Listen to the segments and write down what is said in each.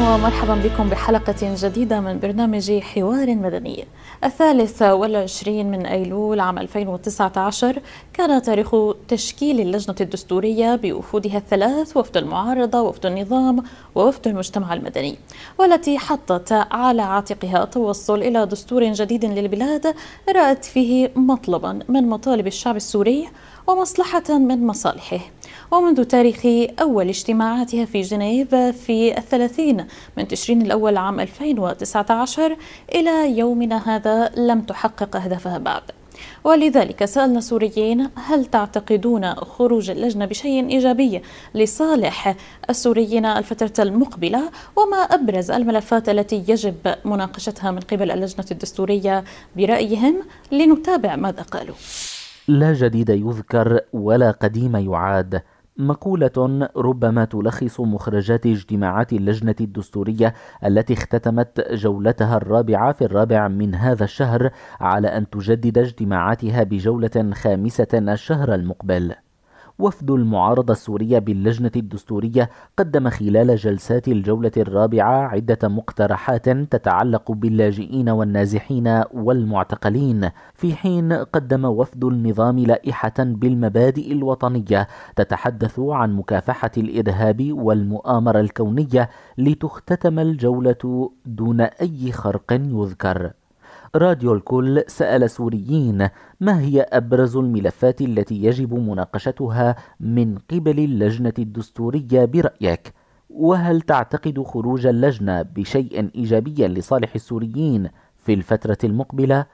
ومرحبا بكم بحلقة جديدة من برنامج حوار مدني. 23 من أيلول عام 2019 كان تاريخ تشكيل اللجنة الدستورية بوفودها الثلاث: وفد المعارضة، وفد النظام، ووفد المجتمع المدني، والتي حطت على عاتقها التوصل إلى دستور جديد للبلاد رأت فيه مطلبا من مطالب الشعب السوري ومصلحة من مصالحه. ومنذ تاريخ أول اجتماعاتها في جنيف في 30 من تشرين الأول عام 2019 إلى يومنا هذا لم تحقق أهدافها بعد. ولذلك سألنا سوريين: هل تعتقدون خروج اللجنة بشيء إيجابي لصالح السوريين الفترة المقبلة؟ وما أبرز الملفات التي يجب مناقشتها من قبل اللجنة الدستورية برأيهم؟ لنتابع ماذا قالوا. لا جديد يذكر ولا قديم يعاد، مقولة ربما تلخص مخرجات اجتماعات اللجنة الدستورية التي اختتمت جولتها الرابعة في الرابع من هذا الشهر على أن تجدد اجتماعاتها بجولة خامسة الشهر المقبل. وفد المعارضة السورية باللجنة الدستورية قدم خلال جلسات الجولة الرابعة عدة مقترحات تتعلق باللاجئين والنازحين والمعتقلين، في حين قدم وفد النظام لائحة بالمبادئ الوطنية تتحدث عن مكافحة الإرهاب والمؤامرة الكونية، لتختتم الجولة دون أي خرق يذكر. راديو الكل سأل سوريين: ما هي أبرز الملفات التي يجب مناقشتها من قبل اللجنة الدستورية برأيك؟ وهل تعتقد خروج اللجنة بشيء إيجابي لصالح السوريين في الفترة المقبلة؟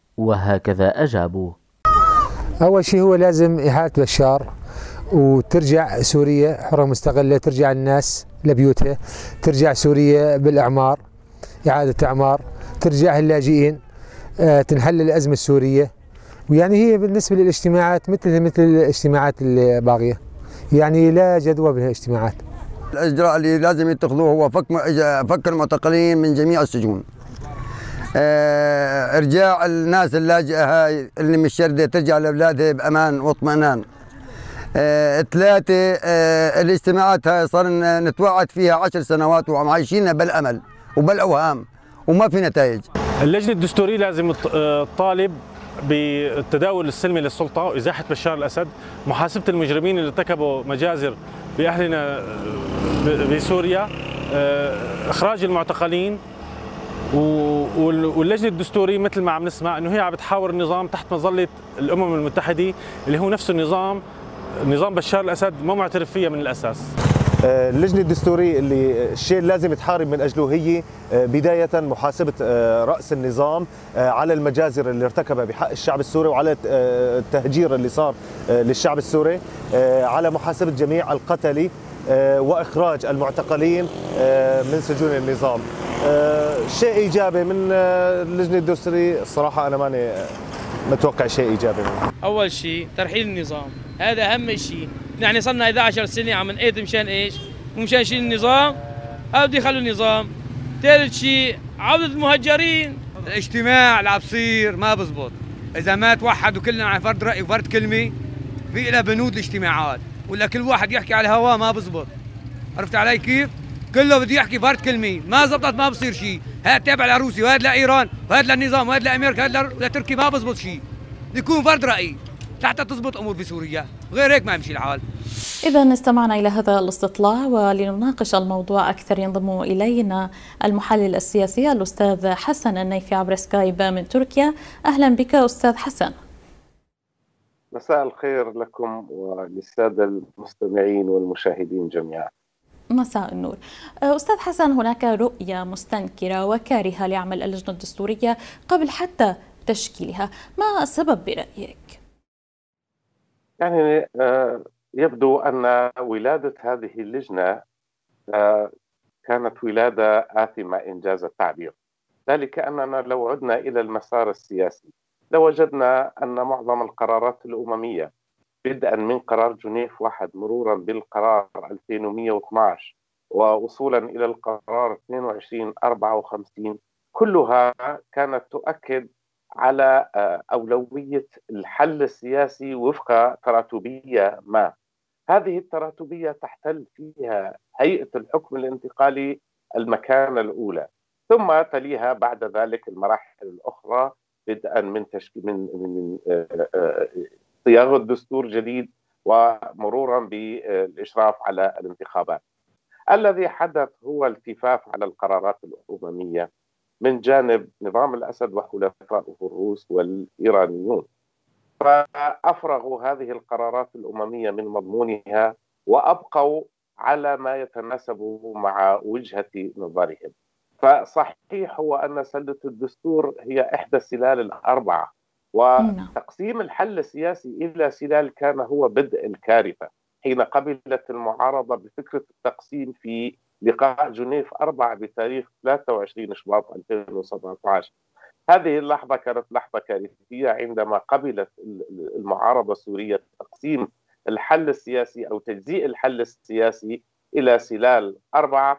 وهكذا أجابوا: أول شيء هو لازم إحالة بشار وترجع سوريا حرة مستقلة، ترجع الناس لبيوتها، ترجع سوريا بالإعمار، إعادة إعمار، ترجع اللاجئين، تنحل الأزمة السورية. ويعني هي بالنسبة للاجتماعات مثل الاجتماعات الباقية، يعني لا جدوى بالاجتماعات. الإجراء اللي لازم يتخذوه هو فك المعتقلين من جميع السجون، إرجاع الناس اللاجئة هاي اللي مش شردة ترجع لأولادها بأمان واطمئنان. ثلاثة، الاجتماعات هاي صار نتوعد فيها 10 سنوات وعايشينها بالأمل وبالأوهام وما في نتائج. اللجنة الدستورية لازم تطالب بالتداول السلمي للسلطة وإزاحة بشار الأسد، محاسبة المجرمين اللي ارتكبوا مجازر بأهلنا بسوريا، إخراج المعتقلين. واللجنة الدستورية مثل ما عم نسمع إنه هي عم بتحاور النظام تحت مظلة الأمم المتحدة اللي هو نفس النظام، نظام بشار الأسد ما معترف فيها من الأساس. اللجنة الدستورية اللي الشيء اللي لازم تحارب من أجله هي بداية محاسبة رأس النظام على المجازر اللي ارتكبها بحق الشعب السوري، وعلى التهجير اللي صار للشعب السوري، على محاسبة جميع القتلة وإخراج المعتقلين من سجون النظام. شيء إيجابي من اللجنة الدستورية الصراحة أنا ماني متوقع شيء إيجابي منه. أول شيء ترحيل النظام، هذا أهم شيء. نحن صرنا 11 سنة عم نقيد مشان إيش؟ ومشان شيل النظام، أو بده يخلوا النظام. ثالث شيء عودة المهجرين. الاجتماع اللي عم بصير ما بزبط، إذا ما توحدوا كلنا على فرد رأي وفرد كلمة في لها بنود الاجتماعات، ولا كل واحد يحكي على الهواء ما بزبط. عرفت علي كيف؟ كله بده يحكي فرد كلمة، ما زبطت ما بصير شيء. هذا تابع لروسيا وهذا لإيران وهذا للنظام وهذا لأمريكا وهذا لتركيا، ما بزبط شيء. يكون فرد رأي حتى تزبط أمور بسوريا، غير هيك ما يمشي الحال. إذا استمعنا إلى هذا الاستطلاع، ولنناقش الموضوع أكثر ينضم إلينا المحلل السياسي الأستاذ حسن النيفي عبر سكايب من تركيا. أهلا بك أستاذ حسن. مساء الخير لكم وللسادة المستمعين والمشاهدين جميعا. مساء النور. أستاذ حسن، هناك رؤية مستنكرة وكارهة لعمل اللجنة الدستورية قبل حتى تشكيلها، ما السبب برأيك؟ يعني يبدو أن ولادة هذه اللجنة كانت ولادة آثمة إنجاز التعبير، ذلك أننا لو عدنا إلى المسار السياسي لوجدنا أن معظم القرارات الأممية بدءا من قرار جنيف 1 مرورا بالقرار 2112 ووصولا إلى القرار 2254 كلها كانت تؤكد على أولوية الحل السياسي وفق تراتبية ما. هذه التراتبية تحتل فيها هيئة الحكم الانتقالي المكانة الأولى، ثم تليها بعد ذلك المراحل الأخرى بدءا من تشكيل من صياغة دستور جديد ومرورا بالإشراف على الانتخابات. الذي حدث هو التفاف على القرارات الأممية من جانب نظام الأسد وحلفائه الروس والإيرانيون، فأفرغوا هذه القرارات الأممية من مضمونها وأبقوا على ما يتناسب مع وجهة نظرهم. فصحيح هو أن سلة الدستور هي إحدى السلال الأربعة، وتقسيم الحل السياسي إلى سلال كان هو بدء الكارثة حين قبلت المعارضة بفكرة التقسيم في لقاء جنيف 4 بتاريخ 23 شباط 2017. هذه اللحظة كانت لحظة كارثية عندما قبلت المعارضة السورية تقسيم الحل السياسي أو تجزيء الحل السياسي إلى سلال 4،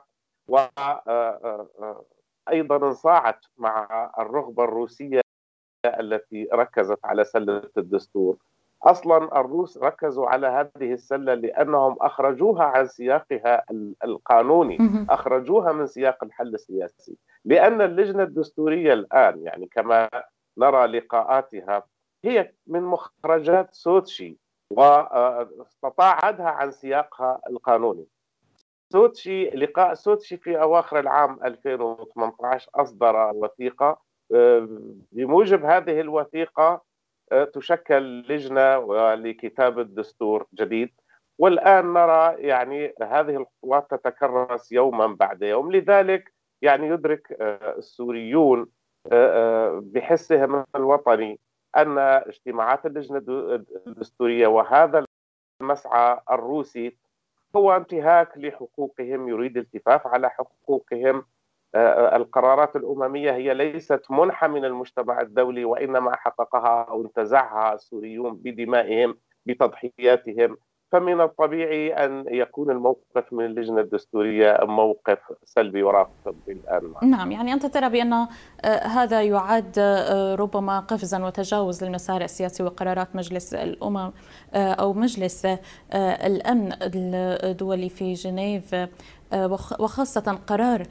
وأيضا انصاعت مع الرغبة الروسية التي ركزت على سلة الدستور. أصلا الروس ركزوا على هذه السلة لأنهم أخرجوها عن سياقها القانوني، أخرجوها من سياق الحل السياسي، لأن اللجنة الدستورية الآن يعني كما نرى لقاءاتها هي من مخرجات سوتشي، واستطاع عدها عن سياقها القانوني. لقاء سوتشي في أواخر العام 2018 أصدر وثيقة، بموجب هذه الوثيقة تشكل لجنة لكتابة دستور جديد، والآن نرى يعني هذه الخطوات تتكرس يوما بعد يوم. لذلك يعني يدرك السوريون بحسهم الوطني أن اجتماعات اللجنة الدستورية وهذا المسعى الروسي هو انتهاك لحقوقهم، يريد التفاف على حقوقهم. القرارات الأممية هي ليست منحة من المجتمع الدولي، وإنما حققها أو انتزعها السوريون بدمائهم بتضحياتهم. فمن الطبيعي أن يكون الموقف من اللجنة الدستورية موقف سلبي ورافض الآن. نعم، يعني أنت ترى بأن هذا يعد ربما قفزا وتجاوز للمسار السياسي وقرارات مجلس الأمم أو مجلس الأمن الدولي في جنيف، وخاصة قرار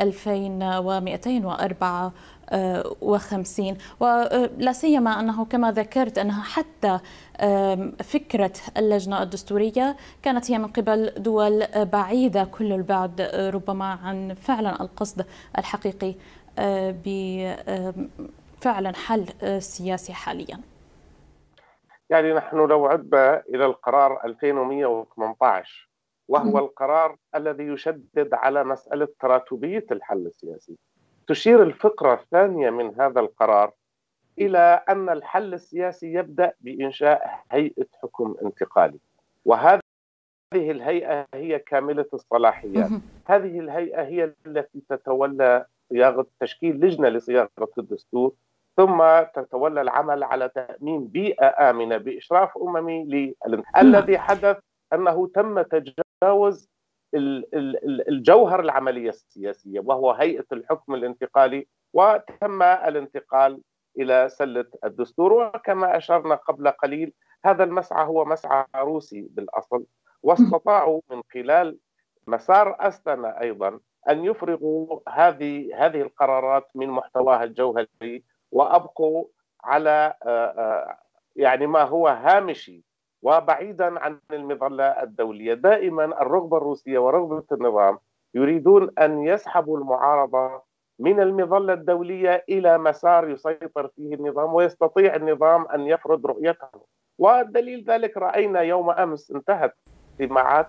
2254، ولا سيما أنه كما ذكرت أنها حتى فكرة اللجنة الدستورية كانت هي من قبل دول بعيدة كل البعد ربما عن فعلا القصد الحقيقي بفعلا حل سياسي حاليا. يعني نحن لو عدنا إلى القرار 2118 وهو القرار الذي يشدد على مسألة تراتبية الحل السياسي، تشير الفقرة الثانية من هذا القرار إلى أن الحل السياسي يبدأ بإنشاء هيئة حكم انتقالي، وهذه الهيئة هي كاملة الصلاحيات. هذه الهيئة هي التي تتولى صياغة تشكيل لجنة لصياغة الدستور، ثم تتولى العمل على تأمين بيئة آمنة بإشراف أممي الذي حدث أنه تم تجاوز الجوهر العملية السياسية وهو هيئة الحكم الانتقالي، وتم الانتقال إلى سلة الدستور. وكما أشرنا قبل قليل هذا المسعى هو مسعى روسي بالأصل، واستطاعوا من خلال مسار أستنا أيضا أن يفرغوا هذه القرارات من محتواها الجوهري، وأبقوا على يعني ما هو هامشي وبعيدا عن المظلة الدولية. دائما الرغبة الروسية ورغبة النظام يريدون أن يسحبوا المعارضة من المظلة الدولية إلى مسار يسيطر فيه النظام ويستطيع النظام أن يفرض رؤيته. والدليل ذلك رأينا يوم أمس انتهت اجتماعات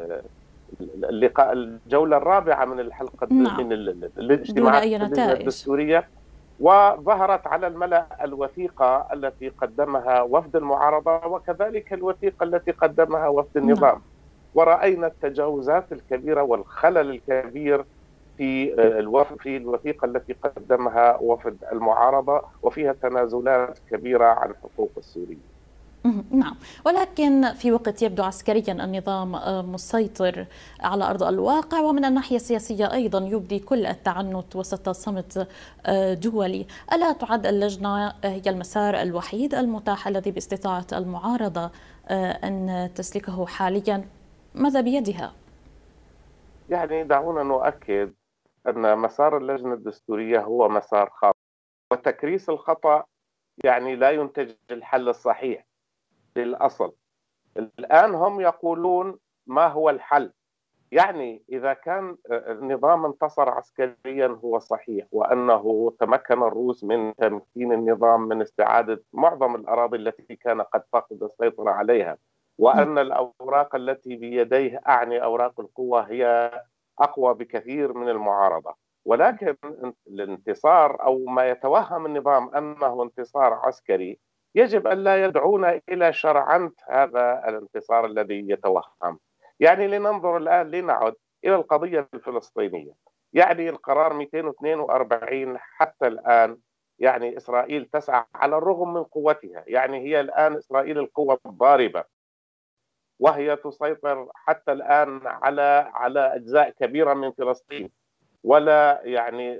اللقاء الجولة الرابعة من الحلقة من الاجتماعات الدستورية، وظهرت على الملأ الوثيقة التي قدمها وفد المعارضة وكذلك الوثيقة التي قدمها وفد النظام، ورأينا التجاوزات الكبيرة والخلل الكبير في الوثيقة التي قدمها وفد المعارضة، وفيها تنازلات كبيرة عن حقوق السوريين. نعم، ولكن في وقت يبدو عسكريا النظام مسيطر على أرض الواقع، ومن الناحية السياسية أيضا يبدي كل التعنت وسط صمت دولي. ألا تعد اللجنة هي المسار الوحيد المتاح الذي باستطاعة المعارضة أن تسلكه حاليا؟ ماذا بيدها؟ يعني دعونا نؤكد أن مسار اللجنة الدستورية هو مسار خاطئ، وتكريس الخطأ يعني لا ينتج الحل الصحيح للأصل. الآن هم يقولون ما هو الحل؟ يعني إذا كان النظام انتصر عسكريا هو صحيح، وأنه تمكن الروس من تمكين النظام من استعادة معظم الأراضي التي كان قد فقد السيطرة عليها، وأن الأوراق التي بيديه أعني أوراق القوة هي أقوى بكثير من المعارضة. ولكن الانتصار أو ما يتوهم النظام أنه انتصار عسكري يجب أن لا يدعونا إلى شرعنة هذا الانتصار الذي يتوهم. يعني لننظر الآن، لنعد إلى القضية الفلسطينية. يعني القرار 242 حتى الآن يعني إسرائيل تسعى على الرغم من قوتها، يعني هي الآن إسرائيل القوة الضاربة، وهي تسيطر حتى الآن على أجزاء كبيرة من فلسطين، ولا يعني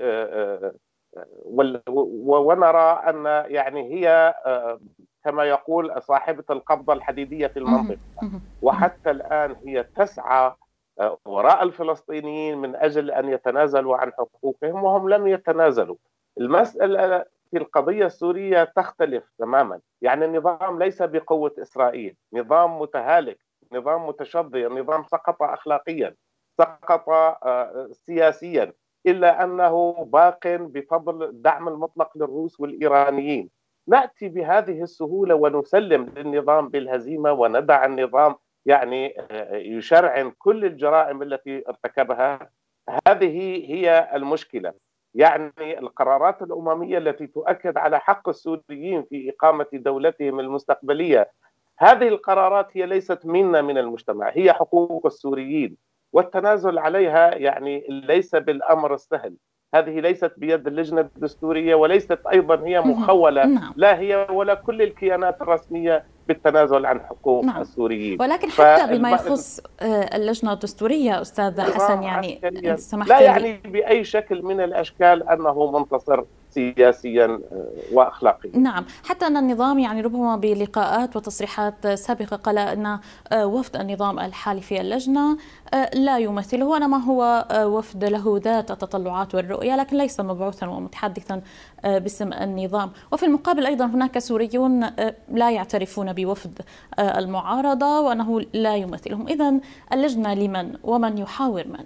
ونرى أن يعني هي كما يقول صاحبة القبضة الحديدية في المنطقة، وحتى الآن هي تسعى وراء الفلسطينيين من أجل أن يتنازلوا عن حقوقهم، وهم لم يتنازلوا. المسألة في القضية السورية تختلف تماما. يعني النظام ليس بقوة إسرائيل، نظام متهالك، نظام متشظي، نظام سقط أخلاقيا، سقط سياسيا، إلا أنه باق بفضل الدعم المطلق للروس والإيرانيين. نأتي بهذه السهولة ونسلم للنظام بالهزيمة وندع النظام يعني يشرعن كل الجرائم التي ارتكبها. هذه هي المشكلة. يعني القرارات الأممية التي تؤكد على حق السوريين في إقامة دولتهم المستقبلية، هذه القرارات هي ليست منا من المجتمع، هي حقوق السوريين، والتنازل عليها يعني ليس بالأمر السهل. هذه ليست بيد اللجنة الدستورية، وليست أيضا هي مخولة، لا هي ولا كل الكيانات الرسمية بالتنازل عن حقوق السوريين. ولكن حتى بما يخص اللجنة الدستورية أستاذ حسن، يعني لا يعني بأي شكل من الأشكال أنه منتصر سياسيا واخلاقيا. نعم، حتى ان النظام يعني ربما بلقاءات وتصريحات سابقه قال ان وفد النظام الحالي في اللجنه لا يمثله، وانما هو وفد له ذات التطلعات والرؤيه لكن ليس مبعوثا ومتحدثا باسم النظام. وفي المقابل ايضا هناك سوريون لا يعترفون بوفد المعارضه وانه لا يمثلهم. اذا اللجنه لمن ومن يحاور من؟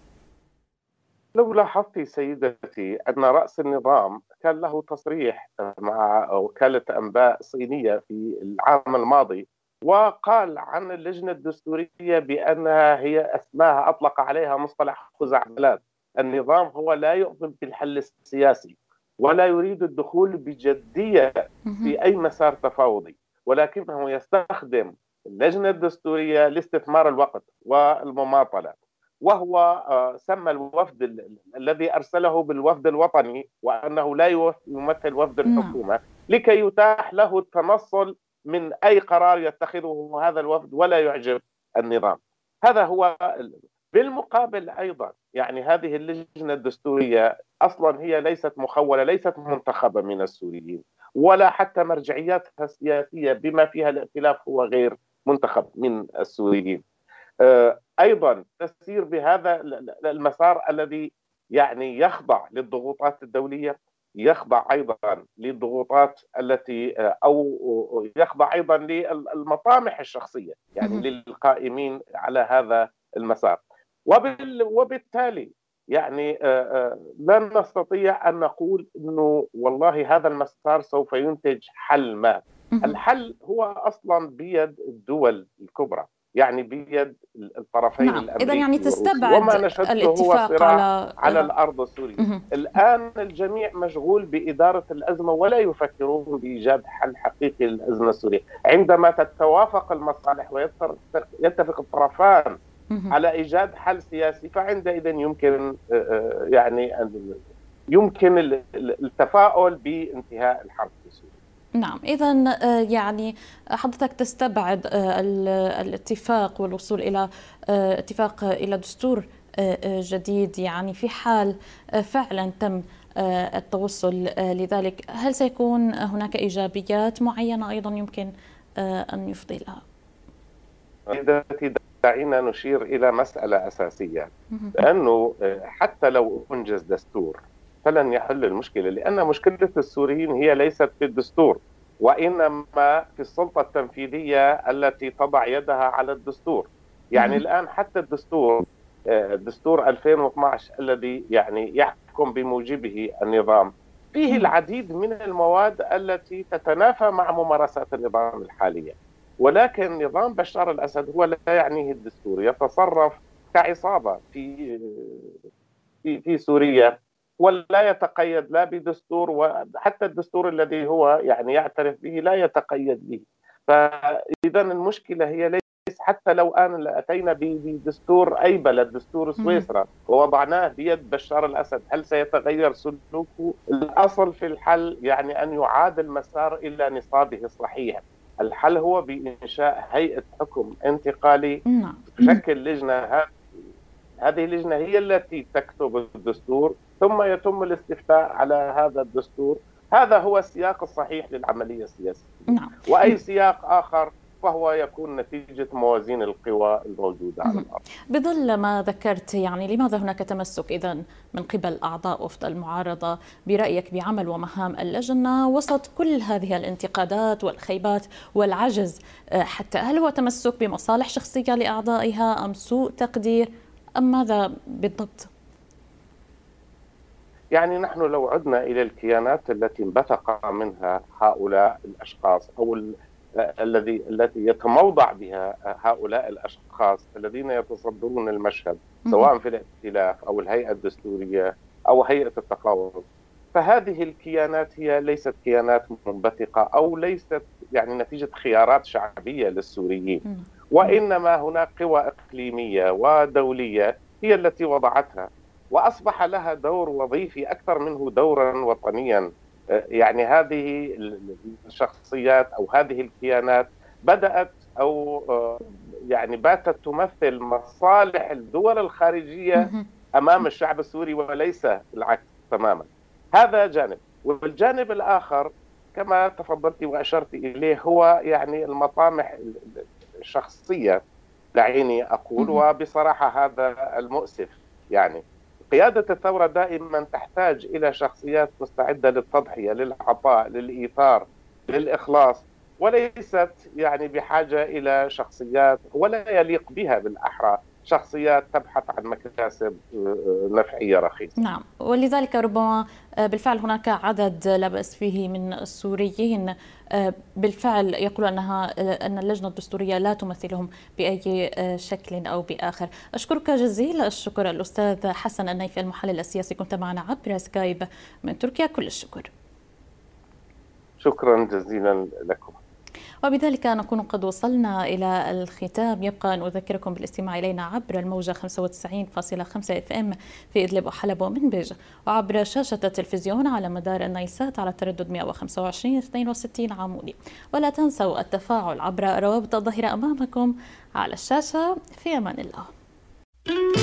لو لاحظتي سيدتي أن رأس النظام كان له تصريح مع وكالة أنباء صينية في العام الماضي، وقال عن اللجنة الدستورية بأنها هي اسمها أطلق عليها مصطلح خزعبلات. النظام هو لا يؤمن بالحل السياسي ولا يريد الدخول بجدية في أي مسار تفاوضي، ولكنه يستخدم اللجنة الدستورية لاستثمار الوقت والمماطلة. وهو سمى الوفد الذي أرسله بالوفد الوطني، وأنه لا يمثل وفد الحكومة، لكي يتاح له التنصل من أي قرار يتخذه هذا الوفد ولا يعجب النظام. هذا هو. بالمقابل أيضا يعني هذه اللجنة الدستورية أصلا هي ليست مخولة، ليست منتخبة من السوريين، ولا حتى مرجعياتها السياسية بما فيها الائتلاف هو غير منتخب من السوريين. أيضا تسير بهذا المسار الذي يعني يخضع للضغوطات الدولية، يخضع أيضا للضغوطات التي أو يخضع أيضا للمطامح الشخصية يعني للقائمين على هذا المسار. وبالتالي يعني لا نستطيع أن نقول أنه والله هذا المسار سوف ينتج حل ما. الحل هو أصلا بيد الدول الكبرى، يعني بيد الطرفين الأمريكي إذا يعني تستبعد وما نشهده هو صراع على الأرض السورية. الآن الجميع مشغول بإدارة الأزمة ولا يفكرون بإيجاد حل حقيقي للأزمة السورية. عندما تتوافق المصالح ويتفق الطرفان على إيجاد حل سياسي فعندئذ يمكن يعني يمكن التفاؤل بانتهاء الحرب في سوريا. نعم، إذا يعني حضرتك تستبعد الاتفاق والوصول إلى اتفاق إلى دستور جديد، يعني في حال فعلا تم التوصل لذلك، هل سيكون هناك إيجابيات معينة أيضا يمكن أن يفضي لها؟ دعينا نشير إلى مسألة أساسية، لأنه حتى لو أنجز دستور فلن يحل المشكلة، لأن مشكلة السوريين هي ليست في الدستور، وإنما في السلطة التنفيذية التي تضع يدها على الدستور. يعني الآن حتى دستور 2012 الذي يعني يحكم بموجبه النظام فيه العديد من المواد التي تتنافى مع ممارسات النظام الحالية، ولكن نظام بشار الأسد هو لا يعنيه الدستور، يتصرف كعصابة في سوريا، ولا يتقيد لا بدستور، وحتى الدستور الذي هو يعني يعترف به لا يتقيد به. فإذا المشكلة هي ليس حتى لو أتينا بدستور أي بلد، دستور سويسرا، ووضعناه بيد بشار الأسد، هل سيتغير سلوكه؟ الأصل في الحل يعني أن يعاد المسار إلى نصابه الصحيح. الحل هو بإنشاء هيئة حكم انتقالي تشكل لجنة. هذه اللجنة هي التي تكتب الدستور، ثم يتم الاستفتاء على هذا الدستور. هذا هو السياق الصحيح للعملية السياسية. وأي سياق آخر فهو يكون نتيجة موازين القوى الموجودة على الأرض. بظل ما ذكرت، يعني لماذا هناك تمسك إذن من قبل أعضاء وفد المعارضة برأيك بعمل ومهام اللجنة وسط كل هذه الانتقادات والخيبات والعجز حتى؟ هل هو تمسك بمصالح شخصية لأعضائها أم سوء تقدير أم ماذا بالضبط؟ يعني نحن لو عدنا إلى الكيانات التي انبثق منها هؤلاء الأشخاص أو التي يتموضع بها هؤلاء الأشخاص الذين يتصدرون المشهد، سواء في الائتلاف أو الهيئة الدستورية أو هيئة التفاوض، فهذه الكيانات هي ليست كيانات منبثقة أو ليست يعني نتيجة خيارات شعبية للسوريين، وإنما هناك قوى إقليمية ودولية هي التي وضعتها، وأصبح لها دور وظيفي أكثر منه دورا وطنيا. يعني هذه الشخصيات أو هذه الكيانات بدأت أو يعني باتت تمثل مصالح الدول الخارجية أمام الشعب السوري وليس العكس تماما. هذا جانب، والجانب الآخر كما تفضلت وأشرت إليه هو يعني المطامح الشخصية لعيني أقول، وبصراحة هذا المؤسف. يعني قيادة الثورة دائما تحتاج إلى شخصيات مستعدة للتضحية، للعطاء، للإيثار، للإخلاص، وليست يعني بحاجة إلى شخصيات ولا يليق بها بالأحرى شخصيات تبحث عن مكاسب نفعية رخيصة. نعم، ولذلك ربما بالفعل هناك عدد لا بأس فيه من السوريين بالفعل يقول أن اللجنة الدستورية لا تمثلهم بأي شكل أو بآخر. أشكرك جزيل الشكر الأستاذ حسن النيفي المحلل السياسي، كنت معنا عبر سكايب من تركيا، كل الشكر. شكرا جزيلا لكم. وبذلك نكون قد وصلنا إلى الختام. يبقى أن أذكركم بالاستماع إلينا عبر الموجة 95.5 FM في إدلب وحلب ومنبج، وعبر شاشة التلفزيون على مدار النايسات على التردد 125-62 عمودي. ولا تنسوا التفاعل عبر روابط الظاهرة أمامكم على الشاشة. في أمان الله.